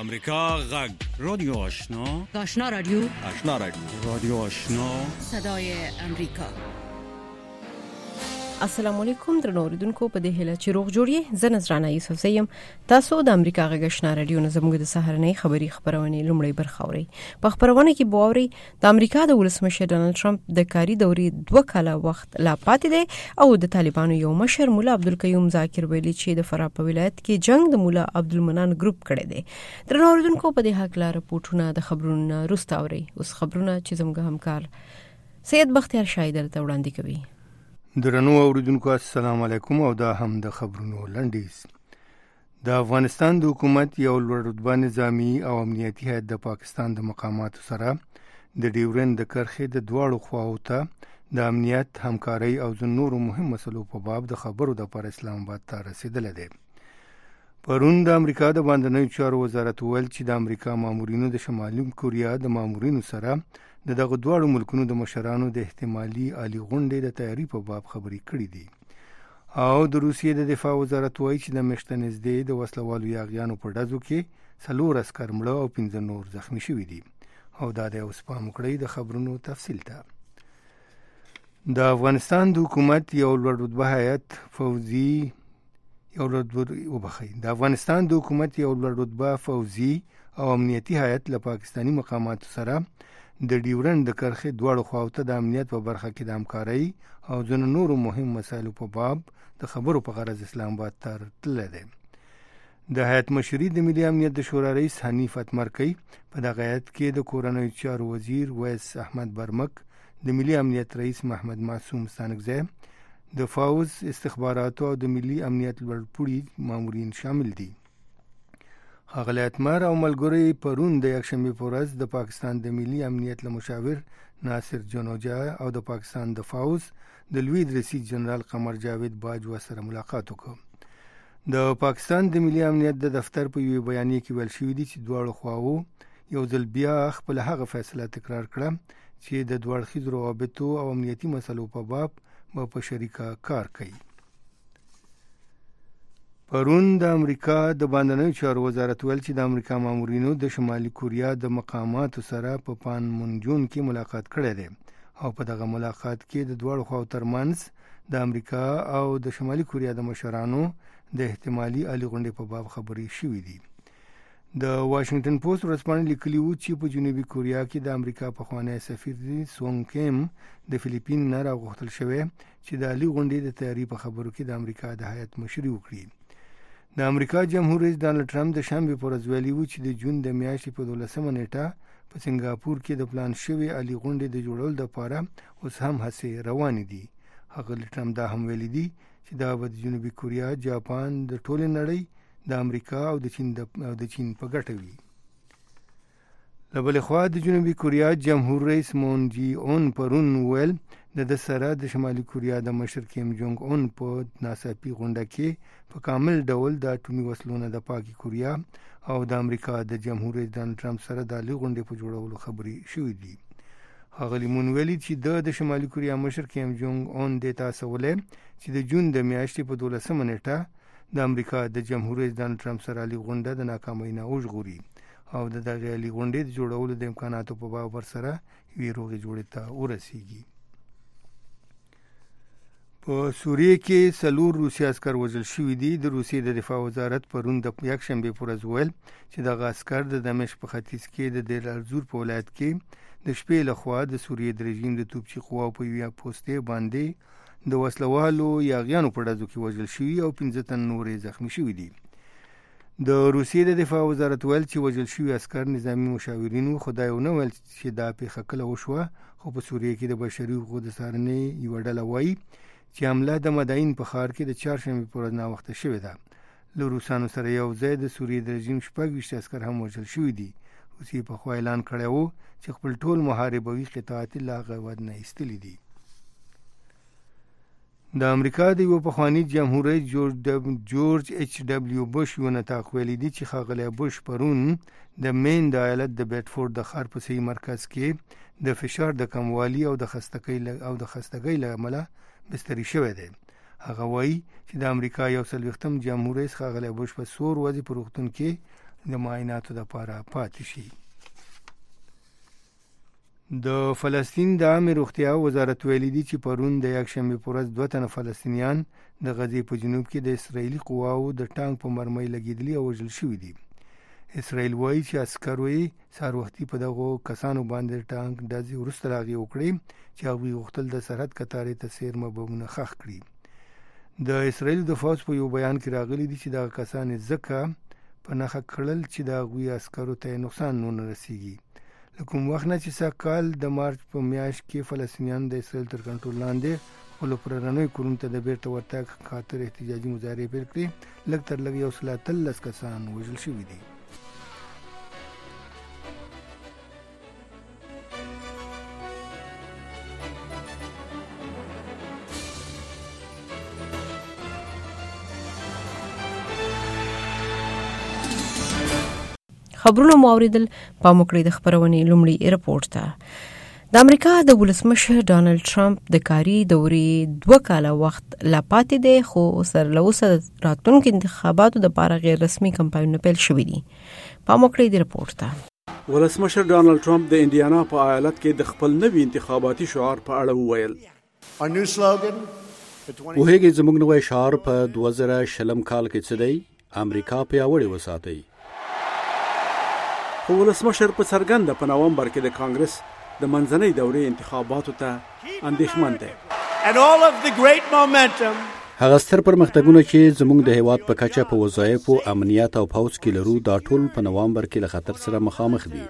امریکا غږ رادیو آشنا رادیو رادیو آشنا صدای امریکا. السلام علیکم درنو اوریدونکو، په دې هله چې روغ جوړی زه نذرانه یوسف زیم. تاسو د امریکا غږ آشنا رادیو نه زموږ د سهارنۍ خبری خبرونه لومړی برخه اورئ. په خبرونه کې بووري د امریکا د ولسمشر ډونالد ټرمپ د کاري دورې 2 کاله وخت لا پاتې دی او د طالبانو یو مشر مولا عبدالقیوم ذاکر ویلي چې د فراه په ولایت کې جنگ د مولا عبدالمنان ګروپ کړی دی. درنو اوریدونکو، په دې حق لاره پورټونه د خبرونو روسته اورئ. اوس خبرونه چې زموږ همکار سید بختیار شاهد درته وړاندې کوي. درنو اوریدونکو، السلام علیکم او دا هم د خبرونو لنډیز. د افغانستان د حکومت یو لوړ رتبه نظامی او امنیتي هیئت د پاکستان د مقاماتو سره د ډیورند د کرښې د دواړو خواو ته د امنیت، همکارۍ او ځینو نورو مهم مسلو په باب د خبرو د پر اسلام آباد ته رسیدلی دی. پرون د امریکا د باندنیو چارو وزارت وویل چې د امریکا مامورینو د شمالي کوریا د مامورینو سره د دغه دواړو ملکونو د مشرانو د احتمالي عالی غونډې د تیاری په باب خبرې کړې دي. او د روسیې د دفاع وزارت وایي چې د میاشتې نږدې د وسلوالو یاغیانو په ډزو کې 4 عسکر مړه او 15 نور زخمی شوي دي. او دا د اوس پام وکړئ د خبرونو تفصیل ته. د افغانستان د حکومت یو لوړ رتبه هیئت فوزي او امنیتي هیئت له پاکستانی مقاماتو سره د ډیورند د کرښې دواړو خواو ته د امنیت په برخه کې د همکارۍ او ځینو نورو مهم مسایلو په باب د خبرو په غرض اسلام آباد ته راتللی دی. د هیئت مشري د ملي امنیت د شورا رئیس حنیف اتمرکۍ په دغه هیئت کې د کورنیو چارو وزیر ویس احمد برمک، د ملي امنیت رئیس محمد معصوم ستانکزی، د فوز استخباراتو او د ملي امنیت لوړپوړي مامورین شامل دي. ښاغلی اتمر او ملګري پرون د یکشنبې په ورځ د پاکستان د ملي امنیت له مشاور ناصر جونوجا او د پاکستان د فوز د لوی رئیس جنرال قمر جاوید باجوا سره ملاقات وکړ. د پاکستان د ملي امنیت د دفتر په یوه بیانیه کې ویل شوي دي چې دواړو خواو یو ځل بیا خپل هغه فیصله تکرار کړه چې د دوه اړخیزو روابطو او امنیتي مسلو په باب په شریکه کار کوي. پرون د امریکا د باندنیو چارو وزارت ویل چې د امریکا مامورینو د شمالي کوریا د مقاماتو سره په پانمونجون کې ملاقات کړی دی او په دغه ملاقات کې د دواړو خواو ترمنځ د امریکا او د شمالي کوریا د مشرانو د احتمالي عالی غونډې په باب خبرې شوې دي. د واشنگټن پوسټ ورځپاڼې لیکلي وو چې په جنوبي کوریا کې د امریکا پخوانی سفیر سونګ کیم د فلیپین نه راغوښتل شوی چې د عالی غونډې د تیاری په خبرو کې د امریکا د هیئت مشري وکړي. د امریکا جمهور رئیس ډانلډ ټرمپ د شنبې په ورځ ویلي وو چې د جون د میاشتې په 12مه نیټه په سنګاپور کې د پلان شوی عالی غونډې د جوړولو لپاره اوس هم هڅې روانې دي. ښاغلی ټرمپ دا هم ویلي دي چې دا به د جنوبي کوریا، جاپان، د ټولې نړۍ، د امریکا او د چین په ګټه وي. له بلې خوا د جنوبي کوریا جمهور رئیس مون جی اون پرون ویل د سره د شمالي کوریا د مشر کیم جونګ اون په ناڅاپي غونډه کې په کامل ډول د اټومي وسلو نه د پاکي کوریا او د امریکا د جمهور رئیس ډانلډ ټرمپ سره د عالی غونډې په جوړولو خبرې شوې دي. ښاغلی مون ویلي چې د شمالي کوریا مشر کیم جونګ اون د تاسولې چې د جون د میاشتې په 12مه نیټه د امریکا د جمهور رئیس ډانلډ ټرمپ سره عالی غونډه د ناکامۍ نه وژغوري او د دغه عالی غونډې د جوړولو د امکاناتو په باب ورسره یوې روغې جوړې ته ورسیږي. په سوریه کې 4 روسي عسکر وژل شوي دي. د روسیې د دفاع وزارت پرون د یکشنبې په ورځ ویل چې دغه عسکر د دمشق په ختیځ کې د دیر الزور په ولایت کې د شپې لخوا د سوریې د رژیم د توپچي قواو په یوه پوستې باندې د وسلوالو یاغیانو په ډزو کې وژل شوي او 15 تن نورې زخمی شوي دي. د روسیې د دفاع وزارت ویل چې وژل شوي عسکر نظامی مشاورینو، خدای ونه ویل چې دا پیښه کله وشوه، خو په سوریه کې د بشري حقوقو د څارنې یوه ډله وایي چې حمله د مدائن په ښار کې د چهارشنبې په ورځ ناوخته شوې ده. له روسانو سره یو ځای د سوریې د رژیم 26 عسکر هم وژل شوي دي. روسیې پخوا اعلان کړی و چې خپل ټول محاربوي قطعات له هغه هېواد نه ایستلي دي. د امریکا د یو پخوانی جمهور رئیس جورج ایچ ډبلیو بوش یو نطاق ویلي دي چې ښاغلی بوش پرون د مین د ایالت د بیډفورډ د ښار په صحي مرکز کې د فشار د کموالي او د خستګۍ له امله بستري شوی دی. هغه وایي چې د امریکا 41م جمهور رئیس ښاغلی بوش په 4 ورځې په روغتون کې د معایناتو لپاره پاتې شي. د فلسطین د عامه روغتیا وزارت ویلي دی چې پرون د یکشنبه پر ورځ 2 تنه فلسطینیان د غزې په جنوب کې د اسرایلی قواو د ټانک په مرمۍ لګیدلي او وژل شوي دي. اسرائیل وایي چې عسکرو یې سهار وختي په دغو کسانو باندې ټانک ډزې وروسته راغی وکړي چې هغوی غوښتل د سرحد کتارې ته څیرمه بمونه ښخ کړي. د اسرائیل د فوج په یو بیان کې راغلی دي چې دغه کسان ځکه په نښه کړل چې د هغوی عسکرو ته نقصان ونه رسیږي. له کوم وخت نه چې سږ کال د مارچ په میاشت کې فلسطینیان د اسرائیل تر کنټرول لاندې خپلو پرانیو کورونو ته د بیرته ورتګ خاطر احتجاجي مظاهرې پیل کړې، لږ تر لږه 113 کسان وژل شوي دي. خبرونه مو اوریدل. پام وکړئ د خبرونې لومړی رپورټ ته. د امریکا د ولسمشر ډانلډ ټرمپ د کاري دورې 2 کاله وخت لا پاتې دی، خو سر له اوسه راتلونکو انتخاباتو لپاره غیر رسمي کمپاینونه پیل شوي دي. پام وکړئ د رپورټ ته. ولسمشر ډانلډ ټرمپ د انډیانا په ایالت کې د خپل نوي انتخاباتي شعار په اړه وویل. وهیږي زموږ نوی شعار په 2020 کال کې څه دی؟ امریکا پیاوړې وساتئ. خو ولسمشر په څرګنده په نومبر کې د کانګرس د منځنۍ دورې انتخاباتو ته اندېښمن دی. هغه ستر پرمختګونه چې زموږ د هیواد په کچه په وظایفو، امنیت او پوځ کې لرو، دا ټول په نومبر کې له خطر سره مخامخ دي.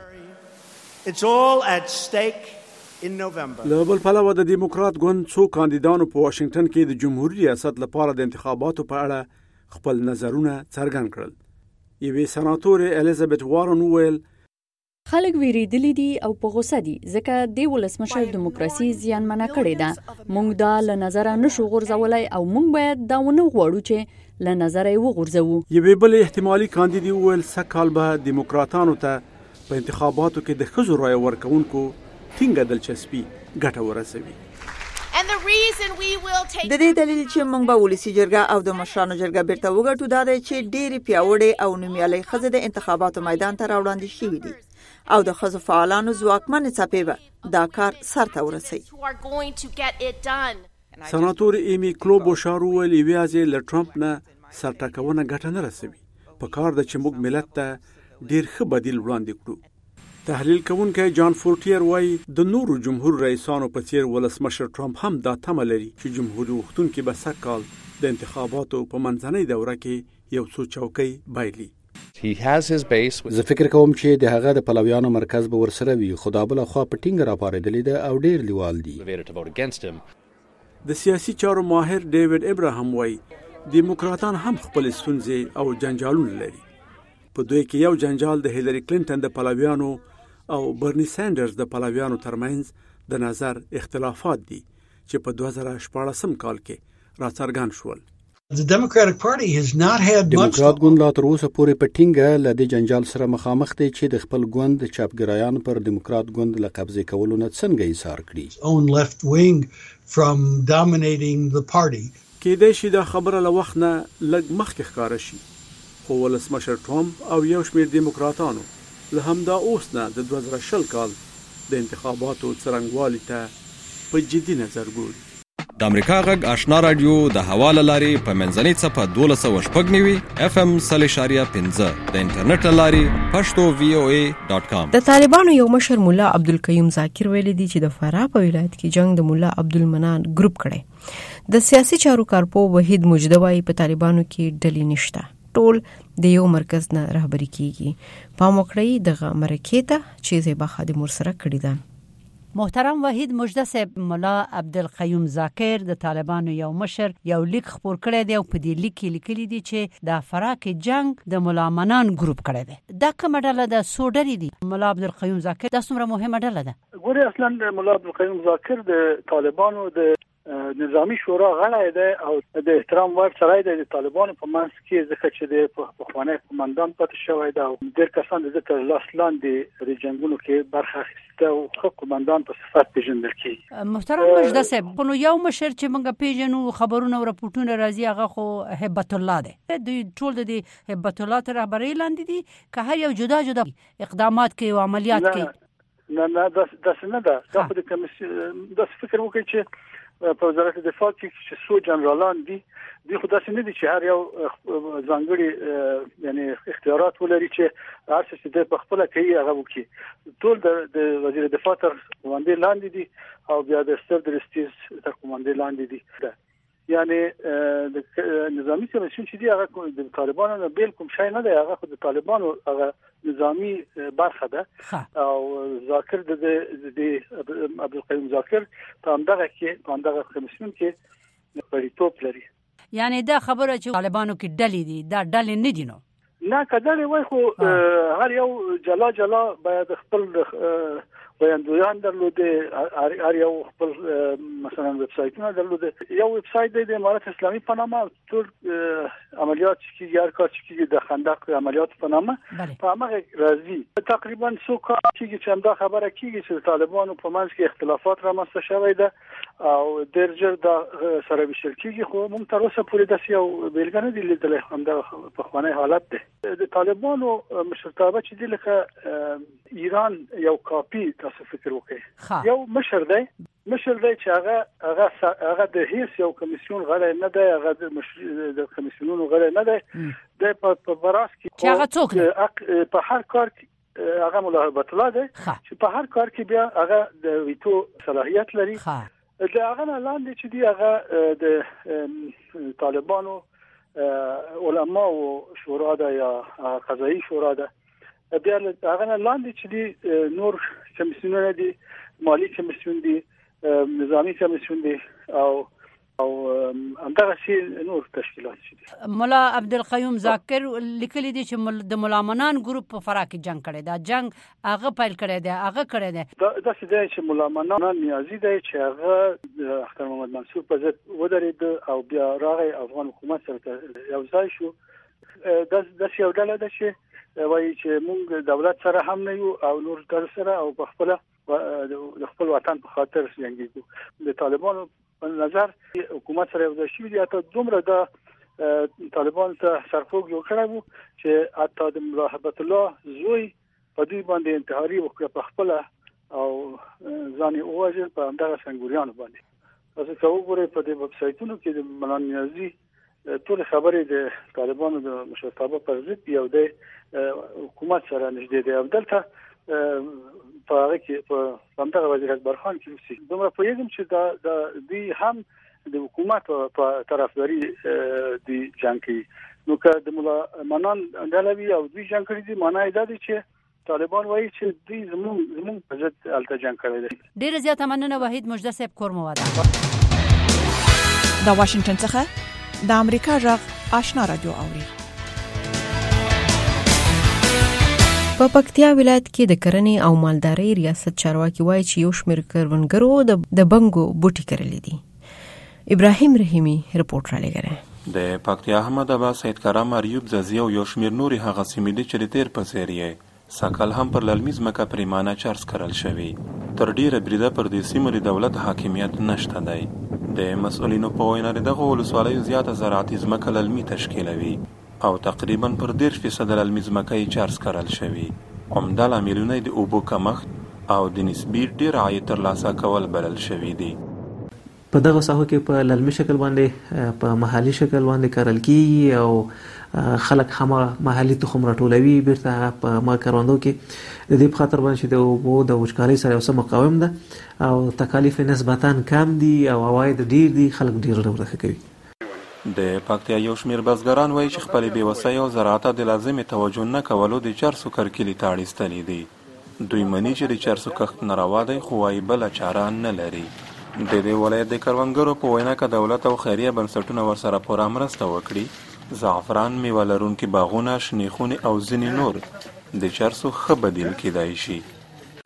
له بل پلوه د دیموکرات ګوند څو کاندیدانو په واشنگټن کې د جمهوریت ریاست لپاره د انتخاباتو په اړه خپل نظرونه څرګند کړل. یوې سناتورې الیزابت وارن وویل خلک ویریدلی دي او په غوسه دي ځکه د ولسمشر دیموکراسي زیانمنه کړې ده. موږ دا له نظره نشو غورځولای او موږ باید دا ونه غواړو چې له نظره یې وغورځوو. یوې بلې احتمالي کاندیدې وویل سږ به دیموکراتانو ته په انتخاباتو کې د ښځو رایه ورکوونکو ټینګه دلچسپي ګټه ورسوي. د دې دلیل چې موږ به ولسی جرګه او د مشرانو جرګه بیرته وګټو دا دی چې ډېری پیاوړې او نومیالۍ ښځې د انتخاباتو میدان ته راوړاندې شوي دي او د ښځو فعالانو ځواکمن څپې به دا کار سرته ورسوي. سناتور ایمی کلوبوشار وویل یوازې له ټرمپ نه سرټکونه ګټه نه رسوي. په کار ده چې موږ ملت ته ډېر ښه بدیل وړاندې کړو. تحلیل کوونکی جان فورټیر وایي د نورو جمهور رئیسانو په څیر ولسمشر ټرمپ هم دا تمه لري چې جمهوریت غوښتونکي به سږ کال د انتخاباتو په منځنۍ دوره کې یو څو چوکۍ بایلي. زه فکر کوم چې د هغه د پلویانو مرکز به ورسره وي، خو دا بله خوا په ټینګه راپارېدلې ده او ډېر لیوال دي. د سیاسي چارو ماهر ډیوډ ابراهام وایي دیموکراتان هم خپل ستونزې او جنجالونه لري. په دوی کې یو جنجال د هیلری کلینټن د پلویانو او برنی سانډرز د پلویانو ترمنځ د نظر اختلافات دي چې په 2014 کال کې راڅرګند شول. دیموکرات ګوند لا تر اوسه پورې په ټینګه له دې جنجال سره مخامخ دی چې د خپل ګوند چپګرایان پر دیموکرات ګوند له قبضې کولو نه څنګه ایثار کړي. کېدای شي دا خبره له وخت نه لږ مخکې ښکاره شي، خو ولسمشر ټرمپ او یو شمېر دیموکراتانو له همدا اوس نه د 2020 کال د انتخاباتو څرنګوالي ته په جدي نظر ګوري. د امریکا غږ آشنا رادیو د حواله لاري په منځنۍ صفحه 1290 FM 0.15 د انټرنیټ لاري pashto.voa.com. د طالبانو یو مشر مولا عبدالقیوم ذاکر ویلي دی چې د فراه په ولایت کې جنگ د مولا عبدالمنان ګروپ کړي. د سیاسي چارو کارپو وحید مجدوی په طالبانو کې ډلې نشته، ټول د یو مرکز نه رهبری کیږي. پام وکړئ دغه مرکې ته چې زیبا خادم ورسره کړی ده. محترم وحید مجده صاحب، مولا عبدالقیوم ذاکر د طالبانو یو مشر یو لیک خپور کړی دی او په دې لیک کې لیکلي دي چې د فراه کې جنگ د مولا منان ګروپ کړی دی. دا کومه ډله ده؟ څو ډلې دي؟ مولا عبدالقیوم ذاکر دا څومره مهمه ډله ده؟ ګورې اصلا مولا عبدالقیوم ذاکر د طالبانو د نظامی شورا غړی دی او د احترام وړ سړی دی د طالبانو په منځ کې ځکه چې د پخوانی قومندان پاتې شوی دی او ډېر کسان د تر لاس لاندې د جنگونو کې برخه اخیسته او ښه قومندان په صفت پیژندل کیږي. محترم مجده صاحب نو یو مشر چې موږ پیژنو خبرونه او راپورټونه راځي هغه خو هبت الله دی. دوی ټول د هبت الله تر رهبرۍ لاندې دي که هر یو جدا جدا اقدامات کوي او عملیات کوي؟ نه دا څنګه ده. دا خو د کمیسیون د فکر وکړي چې په وزارت دفاع کې چې څو جنرالان دي خو داسې نه دي چې هر یو ځانګړي یعنی اختیارات ولري چې هر څه چې په خپل کوي هغه وکړي. ټول د وزیر دفاع تر قومندان لاندې دي او بیا د ستر درستیز تر قومندان لاندې دي. یعنی د نظامی کمیسیون چې دی هغه د طالبانو بیل کوم شای نه دی، هغه خو د طالبانو هغه نظامی برخه ده او ذاکر د عبدالقیوم ذاکر په همدغه کمیسیون کې غړیتوب لري. یعنی دا خبره چې طالبانو کې ډلې دي دا ډلې نه دي نو نه کداله وای خو هر یو جلا باید خپل ویاندویان درلوده، هر یو خپل مثلا ویب سایټونه درلوده. یو ویب سایټ د امارت اسلامي په نامه ټول عملیات چې هر کار چې د خندق عملیات په نامه په هغه راځي. تقریبا څو کار چې دا خبره کیږي چې طالبانو په منځ کې اختلافات رامنځته شوی ده او ډېر ژر دا سره وشل کیږي، خو موږ تر اوسه پورې داسې یو بیلګه نه دی لیدلې. همدا پخوانی حالت ده. د طالبانو مشرتابه چې دی لکه ایران یو کاپی تاسو فکر وکړئ. یو مشر دی چې هغه د هیڅ یو کمیسیون غړی نه دی، هغه د کمیسیونونو غړی نه دی. د په براس کې چې هغه څوک دی په هر کار کې هغه مولا هبت الله دی چې په هر کار کې بیا هغه د ویتو صلاحیت لري. د هغه لاندې چې دی هغه د طالبانو علما او شورا ده یا قضایي شورا ده. بیا هغه لاندې چې دی نور کمیسیونونه دي، مالی کمیسیون دي، نظامی کمیسیون دي او همدغه شی نور تشکیلات دي. مولا عبدالقیوم ذاکر لیکلی دي چې د مولا منان ګروپ په فرا کې جنگ کړی دا جنگ هغه پیل کړی دی هغه کړی دی. دا څه دی چې مولا منان نیازي دی چې هغه اختر محمد منصور په ضد ودرېد او بیا راغی افغان حکومت سره یو ځای شو. دا یو ډله ده چې وایي چې موږ دولت سره هم نه یو او نور در سره او په خپل وطن په خاطر جنګیږو. د طالبانو په نظر حکومت سره یو ځای شوي دي. حتی دومره د طالبان ته سرخوږ جوړ کړی وو چې حتی د مولا هبت الله زوی په دوی باندې انتحاري وکړه په خپله او ځان یې ووژل په همدغه سنګوریانو باندې. تاسو که وګورئ په دې ویب سایټونو کې د مولا نیازي ټول خبرې د طالبانو د مشرتابه پر ضد یو د حکومت سره نږدې دی. او دلته په هغه کې په همدغه وزیر اکبر خان کې اوسي. دومره پوهېږم چې دا دوی هم د حکومت په طرفداري د جنګ کوي. نو که د مولا منان ډله وي او دوی جنګ کړي دي معنی دا دی چې طالبان وایي چې دوی زموږ په ضد هلته جنګ کړی دی. ډېره زیاته مننه وحید مجده صاحب کورمه واده. د واشنگټن څخه د امریکا غږ آشنا رادیو اوري. په پکتیا ولایت کې د کرنې او مالدارۍ ریاست چارواکي وایي چې یو شمېر کروندګرو د بنګو بوټي کرلي دي. ابراهیم رحیمی رپورټ را لګره. د پکتیا احمد آباد سید کرام ایوب زازی او یو شمېر نوري هغه سیمې دي چې تیر په سریه ساکل هم پر للمیز مکه پریمانه چارج کرل شوی. تر ډیره بریده پر دې سیمې د دولت حاکمیت نشته دی. د مسؤلینو په وینا دغه ولسوالیو زیاته زراعتي ځمکه للمي تشکیلوي او تقریبا پر 10% للمي ځمکه چارج کرل شوی. عمده لاملونه د اوبو کمښت او د نسبي ډیر عاید ترلاسه کول بلل شوی دی. په دغه ساحو کې په للمي شکل باندې په محلي شکل باندې کرل کیږي او خلک هم محلي تخم راټولوي بیرته په ما کروندو کې د دې په خاطر باندې د اوبو د وچکالۍ سره اوسه مقاوم ده او تکالیف نسبتاً کم دي او عواید ډیر دي، خلک ډیر ورته کوي. د پکتیا یو شمېر بزګران وایي چې خپلې بېوسۍ او زراعت د لازمې توجه نه کولو د چرسو کرکیلې ته اړیستلي دي. دوی مني چې د چرسو کښت ناروا دی خو وايي بله چاره نه لري. د دې ولایت د کروندګرو په وینا که دولت او خیریه بنسټونه ورسره پوره مرسته وکړي، زعفران، میوه لرونکي باغونه، شنې خونې او ځینې نور د چرسو ښه بدیل کیدای شي.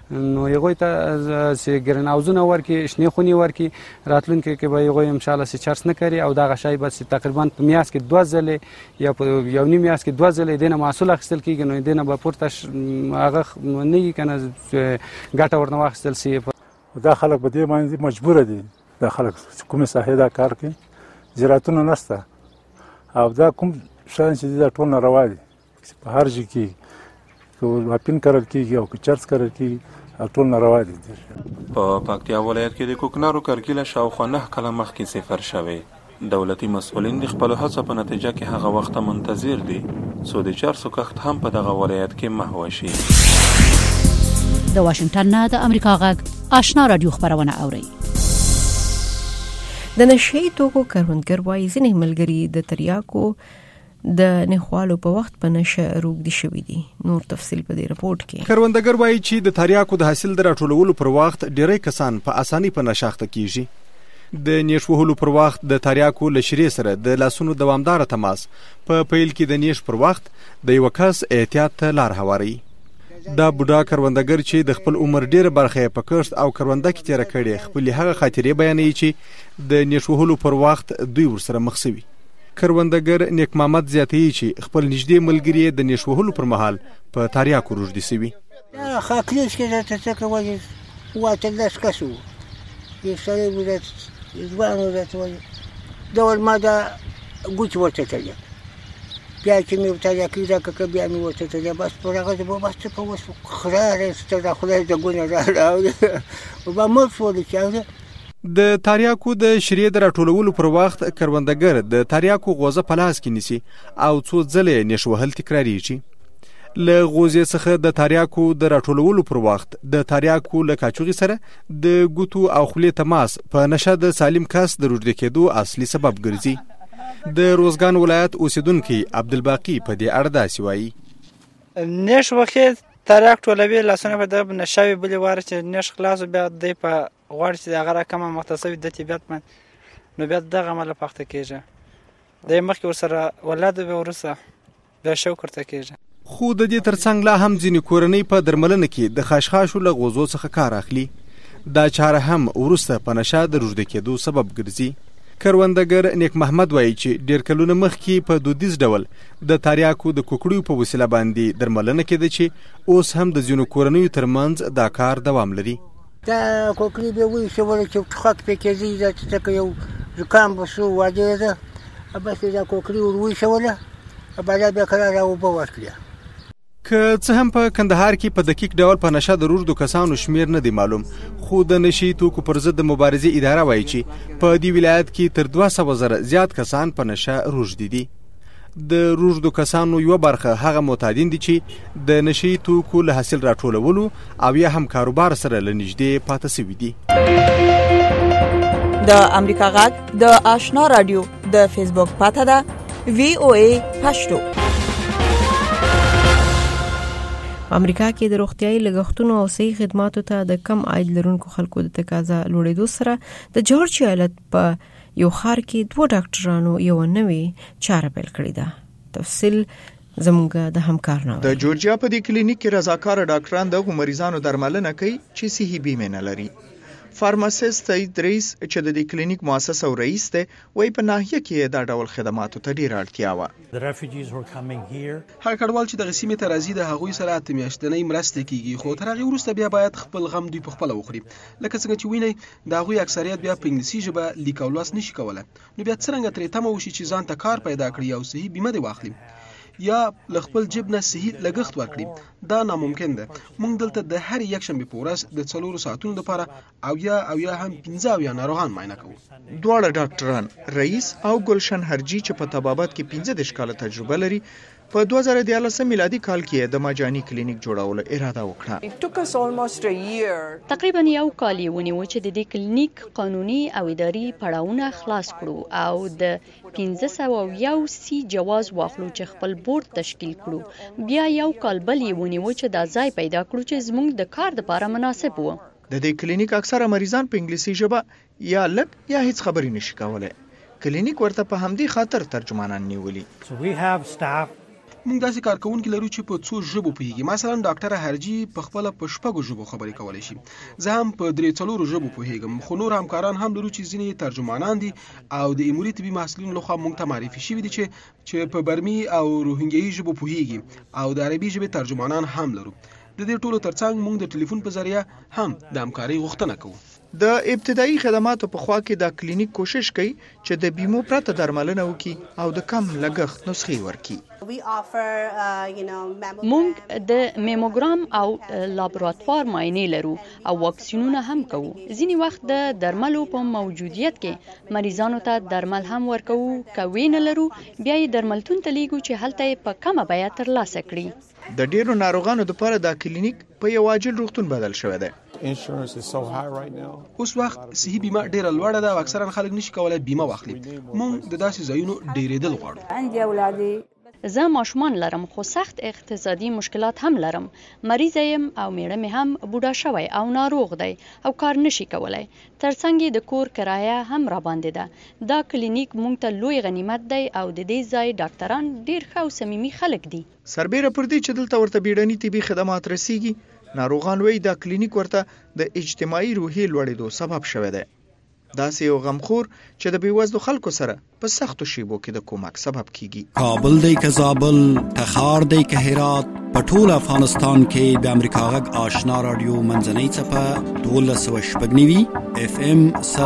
نو یغوی ته سی ګرین هاوزونه ورکی شنه خونی ورکی راتلونکي کې به یغوی ان شاء الله سی چارس نه کوي او دا غشای بس تقریبا په میاس کې 2 ځله یا په یو نیم میاس کې 2 ځله دینه محصول اخیستل کیږي نو دینه به پورته هغه نه کنه ګټه ورنه واخیستل سی. دا خلک به دې باندې مجبور دي، دا خلک کومه ساحه دا کار کوي زراعتونه نشته او دا کوم شان چې دا ټول ناروا دي په هر ځای کې کو اپین کرل کیږي او چرس کرل کیږي ټول ناروا دي. په پکتیا ولایت کې د کوکنارو کرکیله شاوخوا 9 کاله مخکې صفر شوی. دولتي مسؤلین د خپل هڅو په نتیجه کې هغه وخت منتظر دي څو د چرسو کښت هم په دغه ولایت کې محو شي. د واشنگټن نه د امریکا غږ آشنا رادیو خبرونه اوري. د نشي توکو کروندګر وایي ځینې ملګری د تریاکو د نخوالو په وخت په نشه روغدي شوی دي. نور تفصیل په دې رپورت کې. کروندګر وایي چې د تریاکو د حاصل د راټولولو پر وخت ډېری کسان په اساني په نشاخته کیږي. د نیش وهلو پر وخت د تریاکو له شری سره د لاسونو دوامدار تماس په پیل کې د نیش پر وخت د یو کس احتیاط ته لار هواري. دا بوډا کروندګر چې د خپل عمر ډېر برخه په کښت او کرونده کې تیر کړي خپل هغه خاطرې بیانوي چې د نیش وهلو پر وخت دوی ورسره مخ شوي. کروندګر نیک محمد زیاتوي چې خپل نږدې ملګری د نیش وهلو پر مهال په تریاکو روږدي شوي. خاطرې کې درته څه کوي واته لاس کسو یې سړی بوده ځوان ورته ډول ما دا ګوت ورته تللی بیا چې مې ورته یقین راکړه بیا مې ورته تللی بس پر هغه به بس څه په وس خدای ستا د خدای د ګونه راوړي به مړ شولو چې د تریاکو د شری د راټولولو پر وخت کروندګر د تریاکو غوزه په لاس کې نیسي او څو ځله نیش وهل تکراریږي. له غوزې څخه د تریاکو د راټولولو پر وخت د تریاکو له کاچوغي سره د ګوتو او خولې تماس په نشه د سالم کس د روږدي کېدو اصلي سبب ګرځي. د روزګان ولایت اوسیدونکي عبدالباقی په دې اړه داسې وایي. نیش وخت تریاک ټولوي لاسونه په د نشاوي بلې واره چې نیش خلاص بیا دی په غواړي چې هغه راکمه مختصوي د طبیعت من نو بیا دغه عمل پخته کېږي د مخکې ورسره ولادت به ورسره بیا شوق ورته کېږي. خو د دې ترڅنګ لا هم ځینې کورنۍ په درملنه کې د خاشخاشو له غوزو څخه کار اخلي. دا چاره هم ورسته په نشه د روږدي کېدو سبب ګرځي. کروندګر نیک محمد وایي چې ډېر کلونه مخکې په دودیز ډول د تریاکو د کوکړیو په وسیله باندې درملنه کېده چې اوس هم د ځینو کورنیو ترمنځ دا کار دوام لري. دا کوکړی به وایي چې ولې چې خاک پې کېږي دا چې یو زکام به شو واجه ده بس دا کوکړی وروي شوله بیا بیا کله راوبه ورکړه. که څه هم په کندهار کې په دقیق ډول په نشه د روږدو کسانو شمیر نه دی معلوم خو د نشي توکو پر ضد د مبارزې اداره وایي چې په دې ولایت کې تر 200,000 زیات کسان په نشه روږدي دي. د روږدو کسانو یو برخه هغه معتادین دي چې د نشي توکو له حاصل راټولولو او یا هم کاروبار سره لنږدې پاتې شوي دي. د امریکا غږ د آشنا رادیو د فیسبوک پاته ده VOA پښتو. امریکا کې د روغتيایي لګښتونو او صحي خدماتو ته د کم عاید لرونکو خلکو د تقاضا لوړېدو سره د جورجیا ایالت په یو ښار کې 2 ډاکټرانو یو نوې چاره پیل کړې ده. تفصیل زموږ د همکار نه. د جورجیا په دې کلینیک کې رضاکار ډاکټران د مریضانو درملنه کوي چې صحي بیمه نه لري. فارماسیست ایدریس چې د دې کلینیک مؤسس او رئیس دی وایي په ناحیه کې دا ډول خدماتو ته ډیره اړتیا و. هر کډوال چې د سیمې ته راځي د هغوی سره ته میاشتنۍ مرسته کیږي خو تر هغه وروسته بیا باید خپل غم دوی په خپل وخوري. لکه څنګه چې ویني د هغوی اکثریت بیا په انګلیسي ژبه لیک او لوست نشي کولای نو بیا څنګه ترې تمه وشي چې ځان ته کار پیدا کړي او صحي بیمه دی واخلي یا ل خپل جیب نه صحي لګښت ورکړي. دا ناممکن ده. موږ دلته د هر یک شنبه په ورځ د 4 ساعتونو لپاره او یا هم 15 ناروغان معاینه کوو. دواړه ډاکټران رئیس او گلشن هرجی چې په طبابت کې 15 کاله تجربه لري په 2013 میلادي کال کې د مجاني کلینیک جوړولو اراده وکړه. تقریبا یو کال ونیو چې د دې کلینیک قانوني او اداري پړاوونه خلاص کړو او د 1501 جواز واخلو چې خپل بورډ تشکیل کړو. بیا یو کال بل ونیو چې دا ځای پیدا کړو چې زموږ د کار لپاره مناسب و. د دې کلینیک اکثره مریضان په انګلیسي ژبه یا لږ یا هیڅ خبرې نشي کولای. کلینیک ورته په همدې خاطر ترجمانان نیولي. موږ داسې کارکونکي لرو چې په څو ژبو پوهیږي. مثلا ډاکټر هرجی په خپل په شپږو ژبو خبرې کولای شي. زه هم په 3-4 ژبو پوهیږم، خو نور همکاران هم لرو چې ځینې ترجمانان دي او د ایموري طبي محصلینو لخوا موږ ته معرفي شوي دي چې په برمي او روهینګیایي ژبو پوهیږي او د عربي ژبې ترجمانان هم لرو. د دې ټولو ترڅنګ موږ د ټلیفون په ذریعه هم د همکارۍ غوښتنه کوو. د ابتدایي خدماتو په خوا کې د کلینیک کوشش کوي چې د بیمو پرته درملنه وکړي او د کم لګښت نسخې ورکړي. موږ د میموګرام او لابراتوار معاینې لرو او واکسینونه هم کوو. ځینې وخت د درملو په موجودیت کې مریضانو ته درمل هم ورکوو. کوي نه لرو بیا یې درملتون ته لیږو چې هلته یې په کمه بیه ترلاسه کړي. د ډیرو ناروغانو لپاره دا کلینیک په یو عاجل روغتون بدل شوی دی. اوس وخت صحي بیمه ډیره لوړه ده او اکثرا خلک نشي کولای بیمه واخلي. موږ د داسې ځایونو ډیرېدل غواړو. زه ماشومان لرم خو سخت اقتصادي مشکلات هم لرم. مریض یم او میړه مې هم بوډا شوی او ناروغ دی او کار نشي کولای. ترڅنګ د کور کرایه هم را باندې ده. دا کلینیک مونږ ته لوی غنیمت دی او د دې ځای ډاکټران ډیر ښه او صمیمي خلک دي. سربیره پر دې چې دلته ورته بیړني طبي خدمات رسیږي، ناروغان وایي دا کلینیک ورته د اجتماعي روحي لوړېدو سبب شوی دی. داسې یو غمخور چې د بیوزلو خلکو سره په سختو شیبو کې د کومک سبب کیږي. کابل دی که زابل، تخار دی که هرات، په ټول افغانستان کې د امریکا غږ آشنا رادیو منځنۍ څپه 1290 FM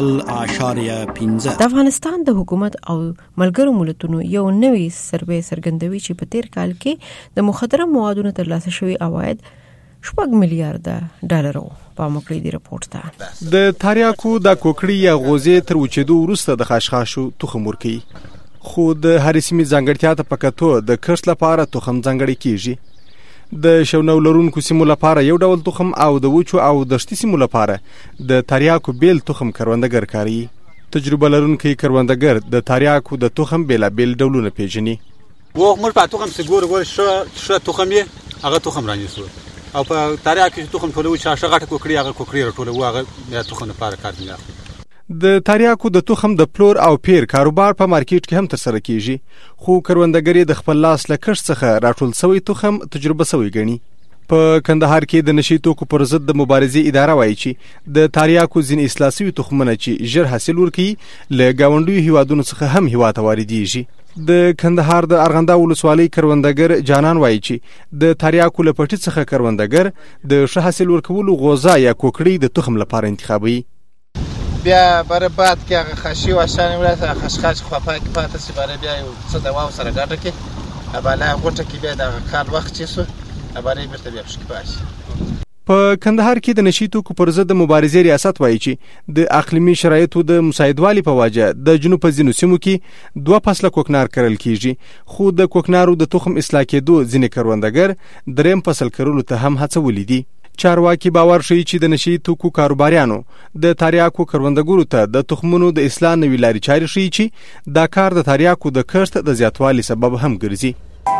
0.15. د افغانستان د حکومت او ملګرو ملتونو یو نوی سروې څرګندوي چې په تیر کال کې د مخدره موادونو ترلاسه شوي عواید 6 میلیارډ ډالر په مکړې دی رپورت ته. د تاریاکو د کوکړی یا غوزې تر وچېدو وروسته د خاشخاشو تخم ورکوي، خو د هرې سیمې ځانګړتیا ته په کتو د کښت لپاره تخم ځانګړی کیږي. د شونو لرونکو سیمو لپاره یو ډول تخم او د وچو او دشتي سیمو لپاره د تاریاکو بیل تخم کروندګر کاروي. تجربه لرونکي کروندګر د تاریاکو د تخم بیلابیل ډولونه پیژني. موږ په تخم څګور ښه تخم یې هغه تخم رانیسو او په تاریاکو کې تخم ټولو چې هغه کوکړی هغه کوکړی راټولو هغه یا تخم لپاره کار نه اخلي. د تاریاکو د تخم د پلور او پیر کاروبار په مارکیټ کې هم ترسره کیږي، خو کروندګر د خپل لاس له کښت څخه راټول شوی تخم تجربه شوی ګڼي. په کندهار کې د نشي توکو پر ضد د مبارزې اداره وایي چې د تاریاکو ځین اصلاح شوي تخمونه چې ژر حاصل ورکوي له ګاونډیو هیوادونو څخه هم هیواد ته واردېږي. د کندهار د ارغنده ولسوالۍ کروندګر جانان وایي چې د تاریاکو له پټي څخه کروندګر د ښه حاصل ورکولو غوزه یا کوکړی د تخم لپاره انتخابوي. بیا برای بعد که اگه خشی و شانی ولایت خشخاش خواپای که پاته سی برای بیا څه دوا سره ګټه کې اباله غوټه کې بیا د کار وخت چې سو اباره بیرته بیا پښکې پاش. په کندهار کې د نشي توکو پر ضد مبارزې ریاست وایي چې د اقلیمي شرایطو د مساعدوالي په وجه د جنوب په ځینو سیمو کې 2 فصله کوکنار کرل کیږي، خو د کوکنارو د تخم اصلاح کېدو ځینې کروندګر دریم فصل کرلو ته هم هڅولي دي. چارواکي باور شوي چې د نشي توکو کاروباریانو د تاریاکو کروندګرو ته د تخمونو د اصلاح نوې لارې چارې ښیي چې دا کار د تاریاکو د کښت د زیاتوالي سبب هم ګرځي.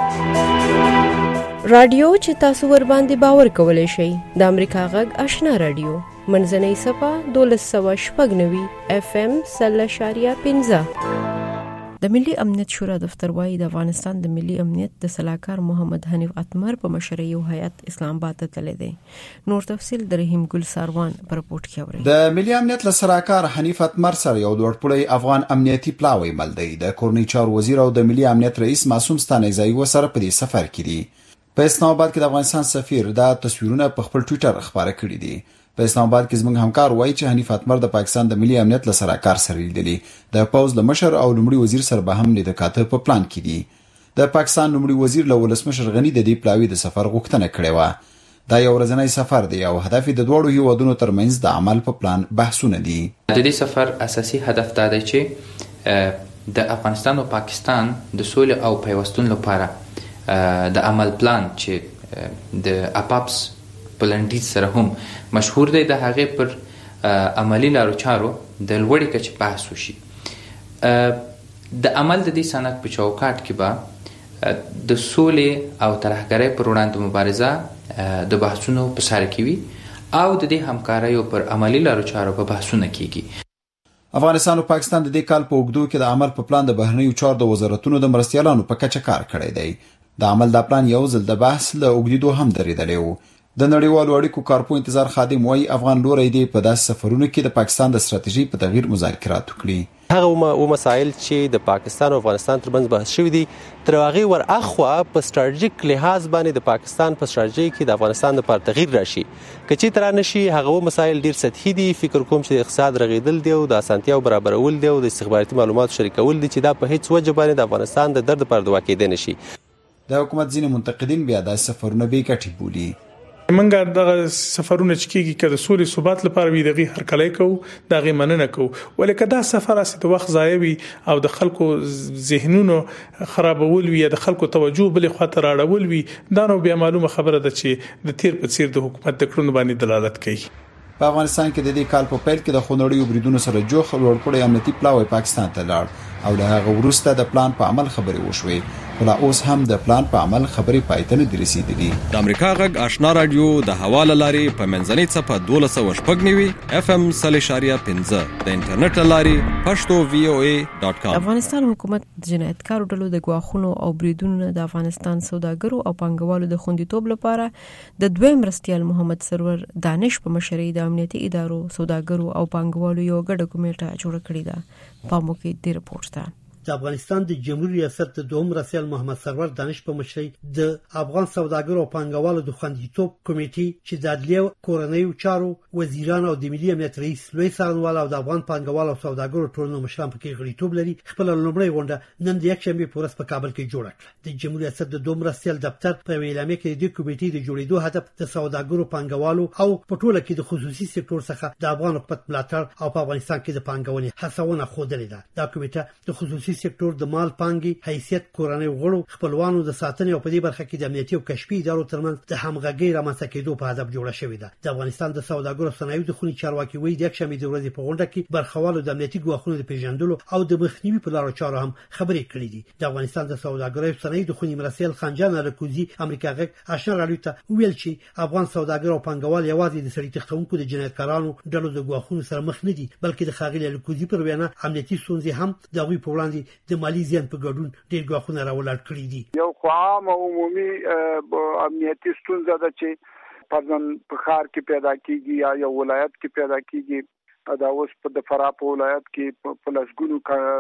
رادیو چې تاسو ور باندې باور کولای شئ د امریکا غږ آشنا رادیو منځنۍ صفه 1290 FM 0.15. د ملي امنیت شورا دفتر وايي د افغانستان د ملي امنیت د سلاکار محمد حنیف اتمر په مشرۍ یو هیئت اسلام آباد ته تللی دی. نور تفصیل د رحیم ګل ساروان په رپورت کې اوري. د ملي امنیت له سلاکار حنیف اتمر سره یو لوړپوړی افغان امنیتي پلاوی مل دی. د کورنۍ چارو وزیر او د ملي امنیت رئیس معصوم ستانکزی سره په دې سفر کې دي. په اسلام آباد کې د افغانستان سفیر دا تصویرونه په خپل ټوئیټر خبره کړي دي. په اسلام آباد کې زموږ همکار وایي چې حنیف اتمر د پاکستان د ملي امنیت له سلاکار سره لیدلي. د پوز له مشر او لومړي وزیر سره به هم لیدل کاته په پلان کې دي. د پاکستان لومړي وزیر له ولسمشر غنی د دې پلاوی د سفر غوښتنه کړې و. دا یو ورځنی سفر دی او هدف د دوړو هیوادونو ترمنځ د عمل په پلان بحثونه دي. د دې سفر اساسي هدف دا دی چې د افغانستان او پاکستان د سولې او پیوستون لپاره د عمل پلان چې د اپاپس پلانډیز سره هم مشهور دی د هغې پر عملی لارو چارو د لوړې کچې بحث وشي. د عمل د دې سند په چوکاټ کې به د سولې او ترهګرۍ پر وړاندې مبارزه د بحثونو په سر کې وي او د دې همکاریو پر عملی لارو چارو په بحثونه کېږي. افغانستان او پاکستان د دې کال په اوږدو کې د عمل په پلان د بهرنیو چارو د وزارتونو د مرستیالانو په کچه کار کړی دی. د عمل دا پلان یو ځل د بحث له اوږدېدو هم درېدلی و. د نړیوالو اړیکو کارپو انتظار خادم وایي افغان لوری دی په داسې سفرونو کې د پاکستان د ستراتیژۍ په تغییر مذاکرات وکړي. هغه مسایل چې د پاکستان او افغانستان ترمنځ بحث شوي دي تر هغې ور اخوا په ستراتیژیک لحاظ باندې د پاکستان په ستراتیژۍ کې د افغانستان لپاره تغییر راشي. که چېرته رانشي هغه مسایل ډېر سطحي دي. فکر کوم چې د اقتصاد رغېدل دی او د اسانتیاو برابرول دی او د استخباراتي معلوماتو شریکول دي چې دا په هیڅ وجه باندې د افغانستان د درد لپاره د واقعېدی نشي. د حکومت ځینې منتقدین بیا دا سفرونه بې ګټې بولي. منګه دغه سفرونه چې کیږي کله سولې ثبات لپاره وي دغه هرکلی کوو دغه مننه کوو ولکه دا سفر اسې د وخت ضایع وي او د خلکو ذهنونو خرابول وي د خلکو توجه بل خاطر اړول وي دا نو بیا معلومه خبره ده چې د تیر په څیر د حکومت د کړنو باندې دلالت کوي. په افغانستان کې د دې کال په پیل کې د خونړیو بریدونو سره جوخ لوړ کړی امنیتي پلاوی پاکستان ته لاړ او له هغه وروسته د پلان په عمل خبرې وشوې خو لا اوس هم د پلان په عمل خبرې پای ته نه دي رسېدلې. د امریکا غږ آشنا رادیو د هوا له لارې په منځنۍ څپه 1290 FM 3.15 د انټرنیټ له لارې پښتو voa.com. افغانستان حکومت جنایتکارو ډلو د ګواښونو او بریدونو د افغانستان سوداګرو او پانګوالو د خوندیتوب لپاره د دویم مرستیال محمد سرور دانش په مشرۍ د امنیتي ادارو سوداګرو او پانګوالو یو ګډه کمیټه جوړه کړې ده. په موکې د رپورټ ده د افغانستان د جمهوریت ریاست د دوم رسول محمد سرور دانش په مشرۍ د افغان سوداګرو او پانګوالو د خوندیتوب کمیټې چې د عدلیه کورنیو چارو وزیران او د ملي امنیت رئیس لوی څارنوال او د افغان پانګوالو او سوداګرو ټولنو مشران پکې غړیتوب لري خپل لومړی غونډه نن د یکشنبه په ورځ په کابل کې جوړه کړه. د جمهوریت ریاست د دوم رسول دفتر په اعلامیه کې د کمیټې د جوړېدو هدف د سوداګرو پانګوالو او په ټوله کې د خصوصي سکتور څخه د افغان حکومت ملاتړ او په افغانستان کې د پانګونې هڅونه خوده ده. دا کمیټه د خصوصي سکتور د مال پانګي حیثیت کورنۍ غړو خپلوانو د ساتنې او په دې برخه کې د امنیتي او کشفي ادارو ترمنځ د همغږۍ رامنځته کېدو په هدف جوړه شوې ده. د افغانستان د سوداګرو صنایعو د خوني چارواکي وایي د یکشنبه د ورځې په غونډه کې برخوالو د امنیتي ګواښونو د پیژندلو او د مخنیوي په لارو چارو هم خبرې کړې دي. د افغانستان د سوداګرو صنایعو د خوني مرسل خنجان الکوزي امریکا غږ آشنا رادیو ته ویل چې افغان سوداګرو او پانګوال یوازې د سړي تختونکو د جنایتکارانو ډلو د ګواښونو سره مخ نه دي بلکې د خاغلی الکوزي پر وینا امنیتي ستونزې هم د غوي په وړاندې د مالی زیان په ګډون ډېر ګواښونه راولاړ کړي دي. یو عام او عمومي امنیتي ستونزه ده چې پرځن په ښار کې پیدا کیږي یا یو ولایت کې پیدا کیږي. دا اوس په د فراه په ولایت کې په لسګونو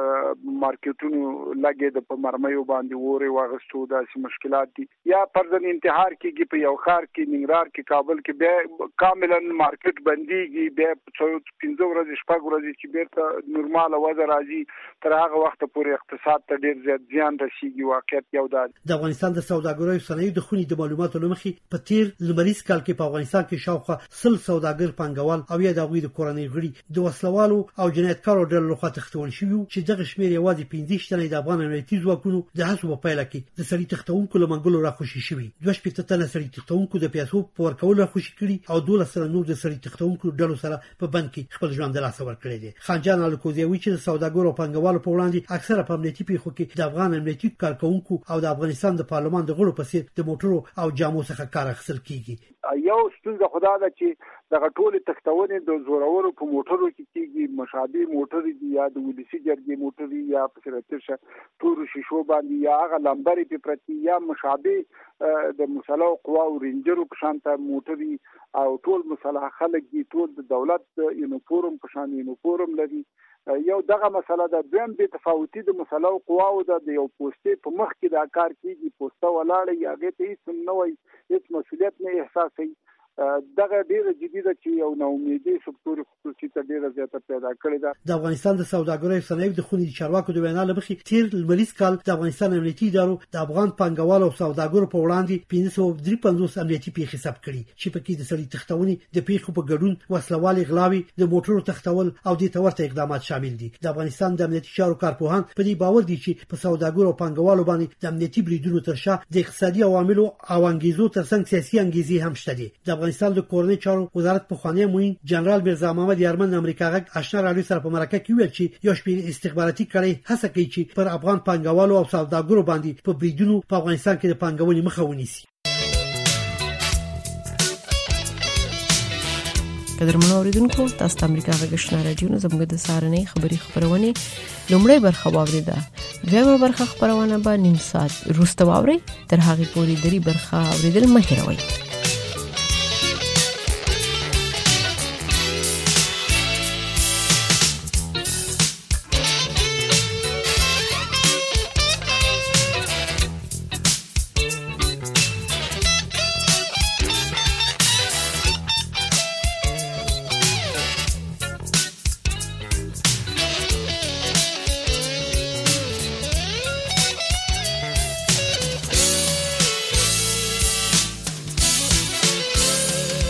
مارکیټونو لګي د په مرمیو باندې ووري واغستو داسې مشکلات دي. یا پرځن انتحار کېږي په یو ښار کې ننګرهار کې کابل کې به کاملا مارکیټ بنديږي به 15 ورځې شپږ ورځې چې بیرته نورمال وضع راځي تر هغه وخت پورې اقتصاد ته ډېر زیات زیان رسیږي. واقعیت یو ده. د افغانستان د سوداګرو صنایعو د خوني د معلوماتو لمخې په تیر لمریز کال کې په افغانستان کې شاوخوا 100 سوداګر پانګوال او یا د غوي د کورنۍ غړي د وسلوالو او جنایتکارو ډلو لخوا تښتول شوي چې دغه شمیر یوازې 15 تنه د افغان امنیتي ځواکونو د هڅو په پایله کې د سړي تښتونکو له منګولو راخوشي شوي. 2 تنه سړي تښتونکو د پیسو په ورکولو راخوشي کړي او 12 سره نور د سړي تښتونکو ډلو سره په بند کې خپل ژوند د لاسه ورکړي دي. خانجان الکوزي وایي چې د سوداګرو او پانګوالو په وړاندې اکثره په امنیتي پیښو کې د افغان امنیتي کارکونکو او د افغانستان د پارلمان د غړو په څیر د موټرو او جامو څخه کار اخیستل کیږي. یو ستونزه خدا ده چې دغه ټول تختونې د زورورو په موټرو کې کیږي. مشابه موټر دي یا د ولسی جرګې موټر یا په سرتشه تور شیشو باندې یا هغه لمبري په پرتی یا مشابه د مسلح قوا او رینجرو په شانته موټر او ټول مسلح خلک دي ټول د دولت یونیفورم په شان یونیفورم لري. یو دغه مسله ده. دویم به تفاوتي د مسلح قوا او د یو پوسټې په مخ کې دا کار کیږي. پوسټه ولاړه یا هغه ته هیڅ نه وای هیڅ مسؤلیت نه احساسوي. دغه ډیره جدي ده چې یو نومیدي سکتور خصوصي ته ډیره زیاته پیدا کړې ده. د افغانستان د سوداګرۍ صنایعو د خوني چارواکو د وینا لمخې تیر لمریز کال د افغانستان امنیتي ادارو د افغان پانګوالو او سوداګرو په وړاندې 553 امنیتي پیښې حساب کړي چې پکې د سړي تښتونې د پیښو په ګډون وسلوالي غلاوي د موټرو تښتول او د تورته اقدامات شامل دي. د افغانستان د امنیتي چارو کارپوهان په دې باور دي چې په سوداګرو او پانګوالو باندې د امنیتي بریدونو تر شا د اقتصادي عواملو او انګیزو ترڅنګ سیاسي انګیزې هم شته دي. د افغانستان د کورنۍ چارو وزارت په خوانی موین جنرال میرزا محمد یارمن امریکا غږ آشنا رادیو سره په مرکه کې ویل چې یو شمېر استخباراتي کړۍ هڅه کوي چې پر افغان پانګوالو او سوداګرو باندې په بریدونو په افغانستان کې د پانګونې مخه ونیسي. قدرمنو اوریدونکو تاسو د امریکا غږ آشنا رادیو زموږ د سهارنۍ خبری خبرونه لومړی برخه واوریده. دویمه برخه خبرونه به نیم ساعت وروسته واورئ. تر هغې پورې درې برخه اورېدل مه هېروئ.